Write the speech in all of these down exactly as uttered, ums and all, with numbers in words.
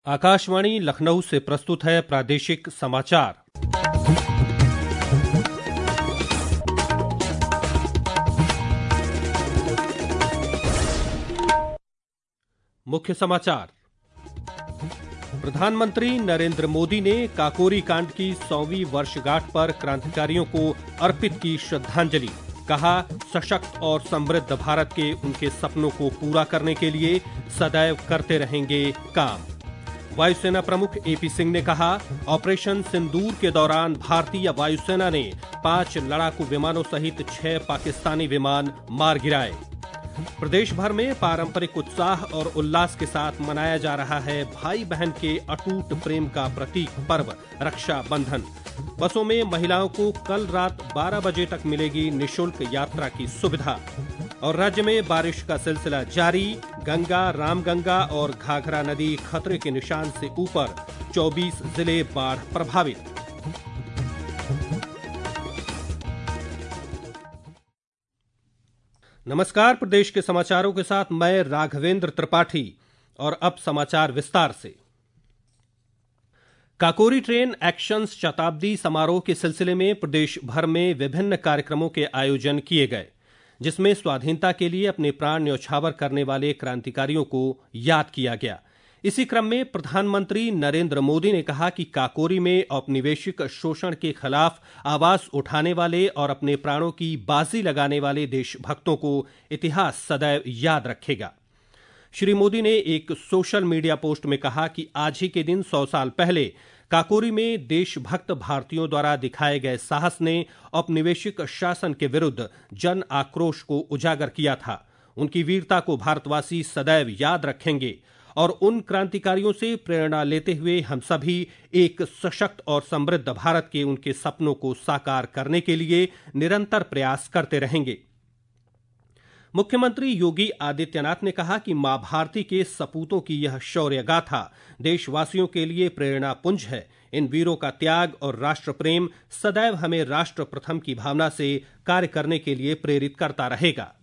आकाशवाणी लखनऊ से प्रस्तुत है प्रादेशिक समाचार। मुख्य समाचार। प्रधानमंत्री नरेंद्र मोदी ने काकोरी कांड की सौवीं वर्षगांठ पर क्रांतिकारियों को अर्पित की श्रद्धांजलि। कहा, सशक्त और समृद्ध भारत के उनके सपनों को पूरा करने के लिए सदैव करते रहेंगे काम। वायुसेना प्रमुख ए पी सिंह ने कहा, ऑपरेशन सिंदूर के दौरान भारतीय वायुसेना ने पांच लड़ाकू विमानों सहित छह पाकिस्तानी विमान मार गिराए। प्रदेश भर में पारंपरिक उत्साह और उल्लास के साथ मनाया जा रहा है भाई बहन के अटूट प्रेम का प्रतीक पर्व रक्षा बंधन। बसों में महिलाओं को कल रात बारह बजे तक मिलेगी निःशुल्क यात्रा की सुविधा। और राज्य में बारिश का सिलसिला जारी। गंगा, रामगंगा और घाघरा नदी खतरे के निशान से ऊपर, चौबीस जिले बाढ़ प्रभावित। नमस्कार, प्रदेश के समाचारों के साथ मैं राघवेंद्र त्रिपाठी। और अब समाचार विस्तार से। काकोरी ट्रेन एक्शन शताब्दी समारोह के सिलसिले में प्रदेश भर में विभिन्न कार्यक्रमों के आयोजन किए गए, जिसमें स्वाधीनता के लिए अपने प्राण न्यौछावर करने वाले क्रांतिकारियों को याद किया गया। इसी क्रम में प्रधानमंत्री नरेंद्र मोदी ने कहा कि काकोरी में औपनिवेशिक शोषण के खिलाफ आवाज उठाने वाले और अपने प्राणों की बाजी लगाने वाले देशभक्तों को इतिहास सदैव याद रखेगा। श्री मोदी ने एक सोशल मीडिया पोस्ट में कहा कि आज ही के दिन सौ साल पहले काकोरी में देशभक्त भारतीयों द्वारा दिखाए गए साहस ने औपनिवेशिक शासन के विरुद्ध जन आक्रोश को उजागर किया था। उनकी वीरता को भारतवासी सदैव याद रखेंगे और उन क्रांतिकारियों से प्रेरणा लेते हुए हम सभी एक सशक्त और समृद्ध भारत के उनके सपनों को साकार करने के लिए निरंतर प्रयास करते रहेंगे। मुख्यमंत्री योगी आदित्यनाथ ने कहा कि मां भारती के सपूतों की यह शौर्य गाथा देशवासियों के लिए प्रेरणा पुंज है। इन वीरों का त्याग और राष्ट्र प्रेम सदैव हमें राष्ट्र प्रथम की भावना से कार्य करने के लिए प्रेरित करता रहेगा।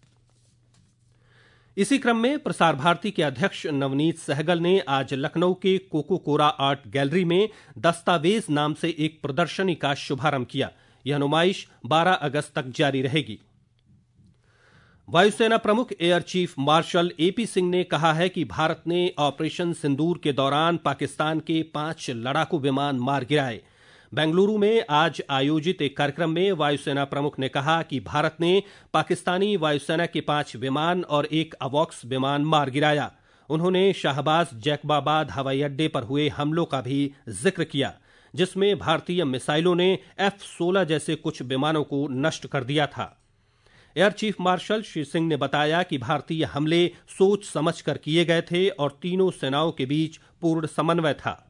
इसी क्रम में प्रसार भारती के अध्यक्ष नवनीत सहगल ने आज लखनऊ के कोको कोरा आर्ट गैलरी में दस्तावेज नाम से एक प्रदर्शनी का शुभारंभ किया। यह नुमाइश बारह अगस्त तक जारी रहेगी। वायुसेना प्रमुख air chief marshal A P Singh ने कहा है कि भारत ने ऑपरेशन सिंदूर के दौरान पाकिस्तान के पांच लड़ाकू विमान मार गिराए। बेंगलुरु में आज आयोजित एक कार्यक्रम में वायुसेना प्रमुख ने कहा कि भारत ने पाकिस्तानी वायुसेना के पांच विमान और एक अवॉक्स विमान मार गिराया। उन्होंने शाहबाज जैकबाबाद हवाई अड्डे पर हुए हमलों का भी जिक्र किया, जिसमें भारतीय मिसाइलों ने एफ सोलह जैसे कुछ विमानों को नष्ट कर दिया था। Air chief marshal Shri Singh ने बताया कि भारतीय हमले सोच समझकर किए गए थे और तीनों सेनाओं के बीच पूर्ण समन्वय था।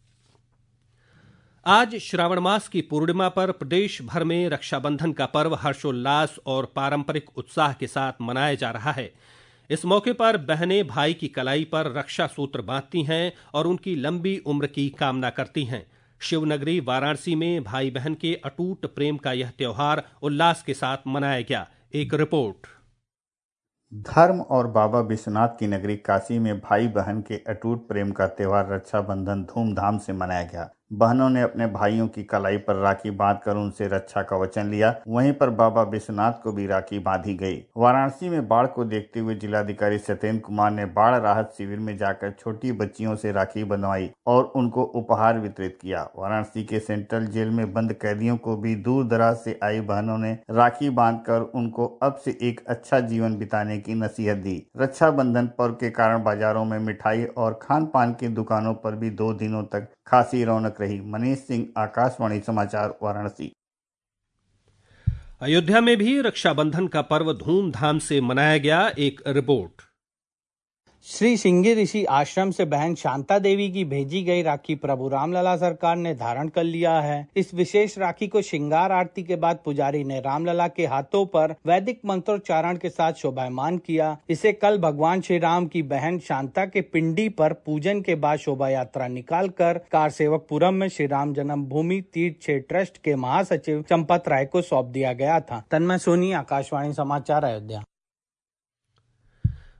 आज श्रावण मास की पूर्णिमा पर प्रदेश भर में रक्षाबंधन का पर्व हर्षोल्लास और पारंपरिक उत्साह के साथ मनाया जा रहा है। इस मौके पर बहनें भाई की कलाई पर रक्षा सूत्र बांधती हैं और उनकी लंबी उम्र की कामना करती हैं। शिवनगरी वाराणसी में भाई बहन के अटूट प्रेम का यह त्योहार उल्लास के साथ मनाया गया। एक रिपोर्ट। धर्म और बाबा विश्वनाथ की नगरी काशी में भाई बहन के अटूट प्रेम का त्योहार रक्षाबंधन धूमधाम से मनाया गया। बहनों ने अपने भाइयों की कलाई पर राखी बांधकर उनसे रक्षा का वचन लिया। वहीं पर बाबा विश्वनाथ को भी राखी बांधी गई। वाराणसी में बाढ़ को देखते हुए जिलाधिकारी सत्येंद्र कुमार ने बाढ़ राहत शिविर में जाकर छोटी बच्चियों से राखी बंधवाई और उनको उपहार वितरित किया। वाराणसी के सेंट्रल जेल में बंद कैदियों को भी दूर दराज से आई बहनों ने राखी बांधकर उनको अब से एक अच्छा जीवन बिताने की नसीहत दी। रक्षाबंधन पर्व के कारण बाजारों में मिठाई और खान पान की दुकानों पर भी दो दिनों तक खासी रौनक रही। मनीष सिंह, आकाशवाणी समाचार, वाराणसी। अयोध्या में भी रक्षाबंधन का पर्व धूमधाम से मनाया गया। एक रिपोर्ट। श्री सिंगी ऋषि आश्रम से बहन शांता देवी की भेजी गई राखी प्रभु रामलला सरकार ने धारण कर लिया है। इस विशेष राखी को श्रृंगार आरती के बाद पुजारी ने रामलला के हाथों पर वैदिक मंत्रोच्चारण के साथ शोभायमान किया। इसे कल भगवान श्री राम की बहन शांता के पिंडी पर पूजन के बाद शोभा यात्रा निकालकर कारसेवकपुरम में श्री राम जन्मभूमि तीर्थ क्षेत्र ट्रस्ट के महासचिव चंपत राय को सौंप दिया गया था। तन्मय सोनी, आकाशवाणी समाचार, अयोध्या।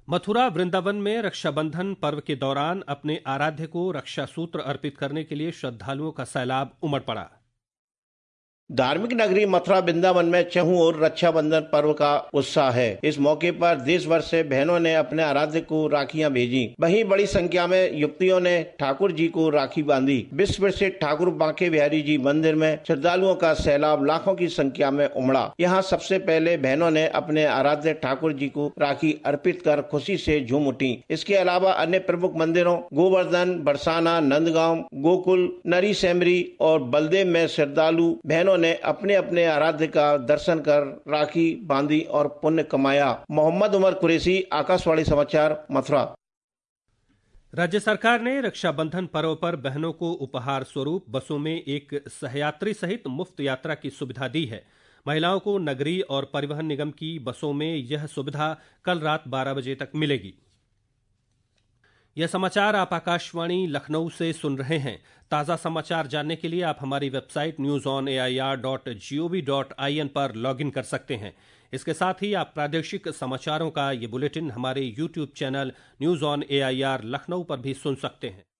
मथुरा वृंदावन में रक्षाबंधन पर्व के दौरान अपने आराध्य को रक्षा सूत्र अर्पित करने के लिए श्रद्धालुओं का सैलाब उमड़ पड़ा। धार्मिक नगरी मथुरा वृंदावन में चहुं ओर रक्षाबंधन पर्व का उत्साह है। इस मौके पर देश भर से बहनों ने अपने आराध्य को राखियां भेजी। वहीं बड़ी संख्या में युवतियों ने ठाकुर जी को राखी बांधी। विश्व प्रसिद्ध ठाकुर बांके बिहारी जी मंदिर में श्रद्धालुओं का सैलाब लाखों की संख्या में उमड़ा। यहाँ सबसे पहले बहनों ने अपने आराध्य ठाकुर जी को राखी अर्पित कर खुशी से झूम उठी। इसके अलावा अन्य प्रमुख मंदिरों गोवर्धन, बरसाना, नंदगांव, गोकुल, नरी सेमरी और बलदेव में श्रद्धालु बहनों ने अपने अपने आराध्य का दर्शन कर राखी बांधी और पुण्य कमाया। मोहम्मद उमर कुरैशी, आकाशवाणी समाचार, मथुरा। राज्य सरकार ने रक्षाबंधन पर्व पर बहनों को उपहार स्वरूप बसों में एक सहयात्री सहित मुफ्त यात्रा की सुविधा दी है। महिलाओं को नगरीय और परिवहन निगम की बसों में यह सुविधा कल रात बारह बजे तक मिलेगी। यह समाचार आप आकाशवाणी लखनऊ से सुन रहे हैं। ताज़ा समाचार जानने के लिए आप हमारी website news on A I R dot G O V dot I N पर लॉगिन कर सकते हैं। इसके साथ ही आप प्रादेशिक समाचारों का ये बुलेटिन हमारे YouTube channel news on A I R Lucknow पर भी सुन सकते हैं।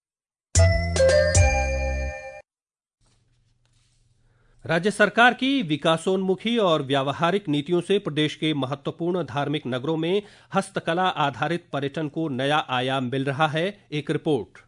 राज्य सरकार की विकासोन्मुखी और व्यावहारिक नीतियों से प्रदेश के महत्वपूर्ण धार्मिक नगरों में हस्तकला आधारित पर्यटन को नया आयाम मिल रहा है। एक रिपोर्ट।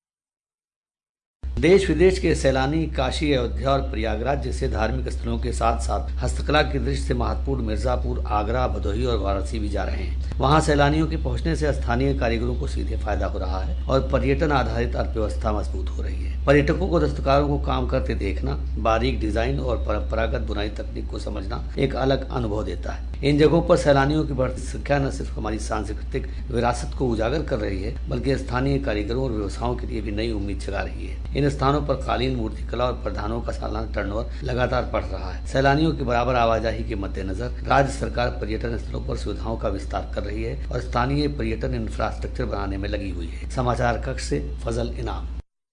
देश विदेश के सैलानी काशी, अयोध्या और प्रयागराज जैसे धार्मिक स्थलों के साथ साथ हस्तकला की दृष्टि से महत्वपूर्ण मिर्जापुर, आगरा, भदोही और वाराणसी भी जा रहे हैं। वहां सैलानियों के पहुंचने से स्थानीय कारीगरों को सीधे फायदा हो रहा है और पर्यटन आधारित अर्थव्यवस्था मजबूत हो रही है। पर्यटकों को दस्तकारों को काम करते देखना, बारीक डिजाइन और परंपरागत बुनाई तकनीक को समझना एक अलग अनुभव देता है। इन जगहों पर सैलानियों की बढ़ती संख्या न सिर्फ हमारी सांस्कृतिक विरासत को उजागर कर रही है, बल्कि स्थानीय कारीगरों और व्यवसायों के लिए भी नई उम्मीद जगा रही है। इन स्थानों पर कालीन, मूर्तिकला और प्रधानों का सालाना टर्नओवर लगातार बढ़ रहा है। सैलानियों की बराबर आवाजाही के मद्देनजर राज्य सरकार पर्यटन स्थलों पर सुविधाओं का विस्तार कर रही है और स्थानीय पर्यटन इंफ्रास्ट्रक्चर बनाने में लगी हुई है। समाचार कक्ष से फजल इनाम।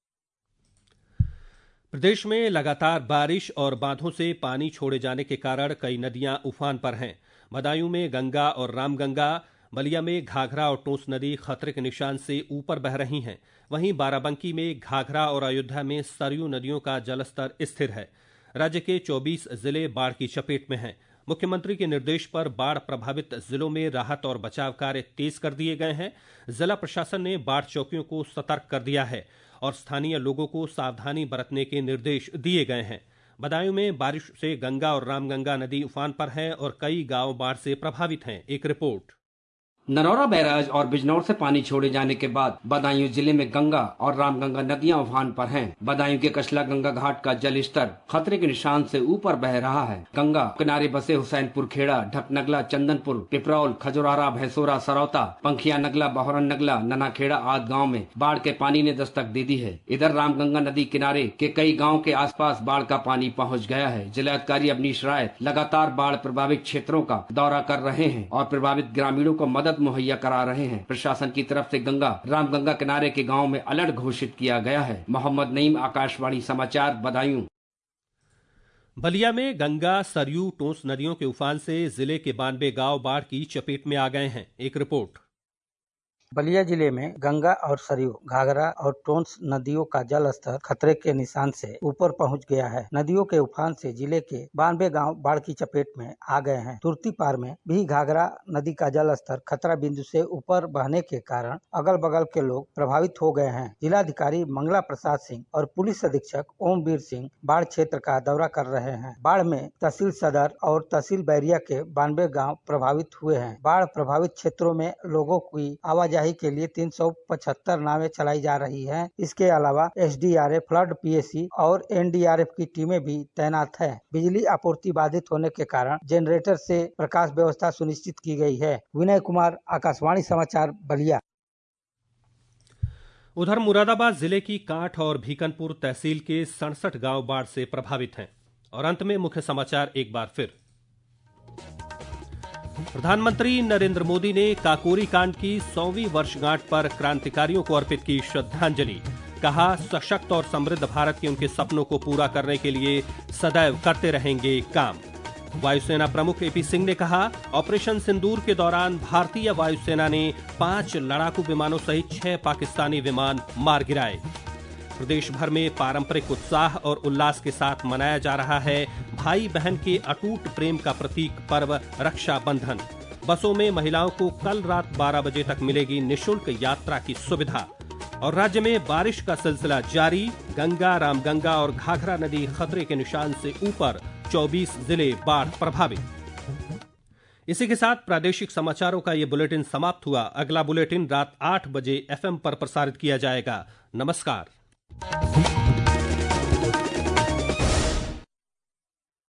प्रदेश में लगातार बारिश और बांधों से पानी छोड़े जाने के कारण कई नदियां उफान पर हैं। बदायूं में गंगा और रामगंगा, बलिया में घाघरा और टोंस नदी खतरे के निशान से ऊपर बह रही हैं। वहीं बाराबंकी में घाघरा और अयोध्या में सरयू नदियों का जलस्तर स्थिर है। राज्य के चौबीस जिले बाढ़ की चपेट में हैं। मुख्यमंत्री के निर्देश पर बाढ़ प्रभावित जिलों में राहत और बचाव कार्य तेज कर दिए गए हैं। जिला प्रशासन ने बाढ़ चौकियों को सतर्क कर दिया है और स्थानीय लोगों को सावधानी बरतने के निर्देश दिए गए हैं। बदायूं में बारिश से गंगा और रामगंगा नदी उफान पर है और कई गांव बाढ़ से प्रभावित हैं। एक रिपोर्ट। नरौरा बैराज और बिजनौर से पानी छोड़े जाने के बाद बदायूं जिले में गंगा और रामगंगा नदियां उफान पर हैं। बदायूं के कचला गंगा घाट का जल स्तर खतरे के निशान से ऊपर बह रहा है। गंगा किनारे बसे हुसैनपुर खेड़ा, ढकनगला, चंदनपुर, पिपरौल, खजुरारा, भैंसोरा, सरौता, पंखिया नगला, बहरन नगला, ननाखेड़ा आदि गाँव में बाढ़ के पानी ने दस्तक दे दी है। इधर रामगंगा नदी किनारे के कई गाँव के आसपास बाढ़ का पानी पहुँच गया है। जिलाधिकारी अवनीश राय लगातार बाढ़ प्रभावित क्षेत्रों का दौरा कर रहे हैं और प्रभावित ग्रामीणों को मदद मुहैया करा रहे हैं। प्रशासन की तरफ से गंगा रामगंगा किनारे के गांव में अलर्ट घोषित किया गया है। मोहम्मद नईम, आकाशवाणी समाचार, बदायूं। बलिया में गंगा, सरयू, टोंस नदियों के उफान से जिले के बानवे गांव बाढ़ की चपेट में आ गए हैं। एक रिपोर्ट। बलिया जिले में गंगा और सरयू, घाघरा और टोंस नदियों का जल स्तर खतरे के निशान से ऊपर पहुंच गया है। नदियों के उफान से जिले के बानवे गांव बाढ़ की चपेट में आ गए हैं। तुर्ती पार में भी घाघरा नदी का जल स्तर खतरा बिंदु से ऊपर बहने के कारण अगल बगल के लोग प्रभावित हो गए हैं। जिलाधिकारी मंगला प्रसाद सिंह और पुलिस अधीक्षक ओम वीर सिंह बाढ़ क्षेत्र का दौरा कर रहे हैं। बाढ़ में तहसील सदर और तहसील बैरिया के बानवे गाँव प्रभावित हुए हैं। बाढ़ प्रभावित क्षेत्रों में लोगों की आवाजाही के लिए तीन सौ पचहत्तर नावें चलाई जा रही हैं। इसके अलावा S D R F, flood P A C और एन डी आर एफ की टीमें भी तैनात हैं। बिजली आपूर्ति बाधित होने के कारण जनरेटर से प्रकाश व्यवस्था सुनिश्चित की गई है। विनय कुमार, आकाशवाणी समाचार, बलिया। उधर मुरादाबाद जिले की कांठ और भीकनपुर तहसील के सड़सठ गांव बाढ़ से प्रभावित हैं। और अंत में मुख्य समाचार एक बार फिर। प्रधानमंत्री नरेंद्र मोदी ने काकोरी कांड की सौवीं वर्षगांठ पर क्रांतिकारियों को अर्पित की श्रद्धांजलि। कहा, सशक्त और समृद्ध भारत के उनके सपनों को पूरा करने के लिए सदैव करते रहेंगे काम। वायुसेना प्रमुख एपी सिंह ने कहा, ऑपरेशन सिंदूर के दौरान भारतीय वायुसेना ने पांच लड़ाकू विमानों सहित छह पाकिस्तानी विमान मार गिराए। प्रदेश भर में पारंपरिक उत्साह और उल्लास के साथ मनाया जा रहा है भाई बहन के अटूट प्रेम का प्रतीक पर्व रक्षाबंधन। बसों में महिलाओं को कल रात बारह बजे तक मिलेगी निःशुल्क यात्रा की सुविधा। और राज्य में बारिश का सिलसिला जारी, गंगा, रामगंगा और घाघरा नदी खतरे के निशान से ऊपर, चौबीस जिले बाढ़ प्रभावित। इसी के साथ प्रादेशिक समाचारों का ये बुलेटिन समाप्त हुआ। अगला बुलेटिन रात आठ बजे एफएम पर प्रसारित किया जाएगा। नमस्कार।